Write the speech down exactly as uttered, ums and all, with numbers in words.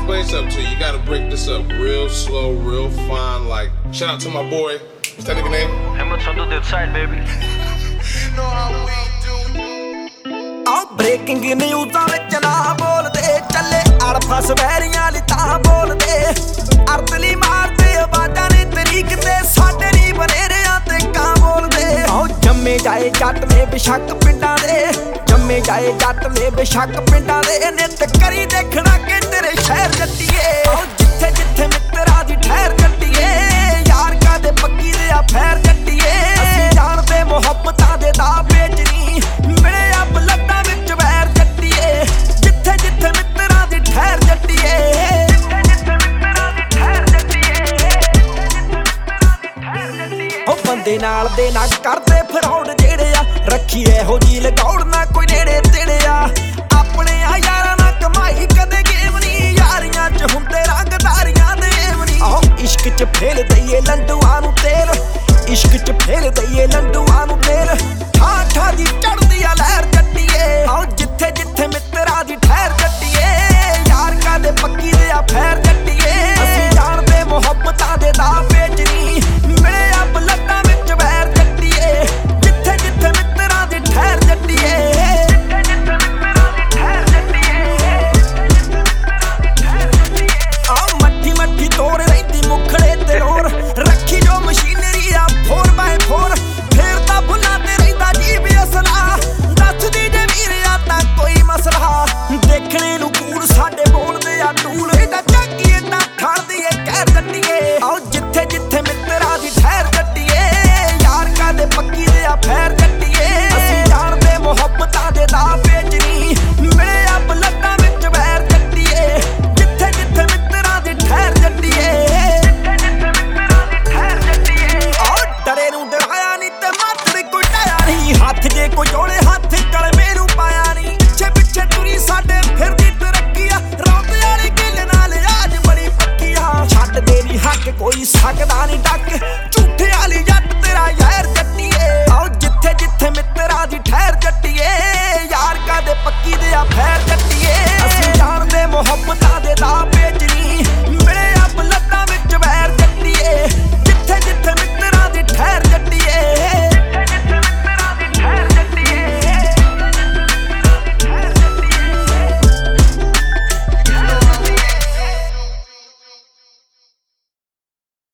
explain something to you. You gotta break this up real slow, real fine. Like, shout out to my boy. What's that nigga name? Hammer on the side, baby. Know how we do. ਆਹ breaking ਨਿਊਜ਼ਾਂ ਵਿੱਚ ਨਾ ਬੋਲਦੇ ਚੱਲੇ ਅੜਫਸ ਵੈਰੀਆਂ ਲਈ ਤਾਂ ਬੋਲਦੇ ਅਰਦਲੀ ਮਾਰਦੇ ਆਵਾਜ਼ਾਂ ਨੇ ਤਰੀਕ ਤੇ ਸਾਡੇ ਲਈ ਬਨੇਰਿਆਂ ਤੇ ਕਾਂ ਬੋਲਦੇ ਆਹ ਜੰਮੇ ਜਾਏ ਜੱਟ ਨੇ ਬੇਸ਼ੱਕ ਪਿੰਡਾਂ ਦੇ ਜੰਮੇ ਜਾਏ ਜੱਟ ਨੇ ਬੇਸ਼ੱਕ ਪਿੰਡਾਂ ਦੇ ਨਿੱਤ ਕਰੀ ਦੇਖਣਾ ਕਿ ਤੇਰੇ ਸ਼ਹਿਰ ਜੱਟੀਏ ਆਹ ਜਿੱਥੇ ਜਿੱਥੇ ਮਿੱਤਰਾਂ ਦੀ ਠਹਿਰ ਜੱਟੀਏ ਯਾਰ ਕਾਦੇ ਪੱਕੀ ਦੇ ਆ ਫੈਰ ਜੱਟੀਏ ਅਸੀਂ ਜਾਣਦੇ ਮੁਹੱਬਤਾਂ ਦੇ ਦਾ ਵੇਚਣੀ ਮਿਲੇ ਆ ਬਲੱਡਾਂ ਵਿੱਚ ਵੈਰ ਜੱਟੀਏ ਜਿੱਥੇ ਜਿੱਥੇ ਮਿੱਤਰਾਂ ਦੀ ਠਹਿਰ ਜੱਟੀਏ ਜਿੱਥੇ ਜਿੱਥੇ ਮਿੱਤਰਾਂ ਦੀ ਠਹਿਰ ਜੱਟੀਏ ਉਹ ਬੰਦੇ ਨਾਲ ਦੇ ਨਾ ਕਰਦੇ ਫਰਾਉਡ ਜਿਹੜੇ ਆ ਰੱਖੀ ਇਹੋ ਜੀ ਲਗਾਉੜ ਨਾ ਕੋਈ ਨੇੜੇ ਤੇੜੇ ਆ ਆਪਣੇ ਆ ਯਾਰਾਂ ਨਾਲ ਕਮਾਈ ਕਦੇ ਗੇਮ ਨਹੀਂ ਯਾਰੀਆਂ ਚ ਹੁੰਦੇ ਰੰਗਦਾਰੀਆਂ ਦੇ ਏਵਨੀ ਆਹ ਇਸ਼ਕ ਚ ਫੇਲ ਦਈਏ ਲੰਡੂਆਂ ਨੂੰ ਤੇਲ ਇਸ਼ਕ ਚ ਫੇਲ ਦਈਏ ਲੰਡੂਆਂ ਨੂੰ ਤੇਲ ਠਾ ਠਾ ਦੀ ਚੜਦੀ ਆ ਲਹਿਰ ਜੱਟੀਏ ਆਹ ਜਿੱਥੇ ਜਿੱਥੇ ਮਿੱਤਰਾਂ ਦੀ ਠਹਿਰ ਜੱਟੀਏ ਯਾਰ ਕਾਦੇ ਪੱਕੀ ਦੇ ਆ ਫੈਰ ਜੱਟੀਏ ਅਸੀਂ ਜਾਣਦੇ ਮੁਹੱਬਤਾਂ ਦੇ ਦਾ ਵੇਚਣੀ ਮਿਲੇ ਆ ਬਲੱਡਾਂ ਵਿੱਚ ਵੈਰ ਜੱਟੀਏ ਜਿੱਥੇ ਜਿੱਥੇ ਮਿੱਤਰਾਂ ਦੀ ਠਹਿਰ ਜੱਟੀਏ ਜਿੱਥੇ ਜਿੱਥੇ ਮਿੱਤਰਾਂ ਦੀ ਠਹਿਰ ਜੱਟੀਏ ਆਹ ਮੱਠੀ ਮੱਠੀ ਤੋੜ ਰਹਿੰਦੀ ਮੁਖੜੇ ਤੇ ਲੋਰ ਰੱਖੀ ਜੋ ਮਸ਼ੀਨਰੀ ਆ ਫੋਰ ਬਾਏ ਫੋਰ ਫੇਰ ਤਾਂ ਭੁੱਲਾਂ ਤੇ ਰਹਿੰਦਾ ਜੀਵ ਅਸਲਾ ਦੱਸਦੀ ਜੇ ਵੀਰਿਆ ਤਾਂ ਕੋਈ ਮਸਲਾ ਦੇਖਣੇ ਨੂੰ ਕੂੜ ਸਾਡੇ ਬੋਲਦੇ ਆ ਟੂਲ ਇਹਦਾ ਚੱਕੀਏ ਤਾਂ ਖੜਦੀ ਏ ਕਹਿਰ ਜੱਟੀਏ ਆਹ ਜਿੱਥੇ ਜਿੱਥੇ ਮਿੱਤਰਾਂ ਦੀ ਠਹਿਰ ਜੱਟੀਏ ਯਾਰ ਕਾਦੇ ਪੱਕੀ ਦੇ ਆ ਫੈਰ ਜੱਟੀਏ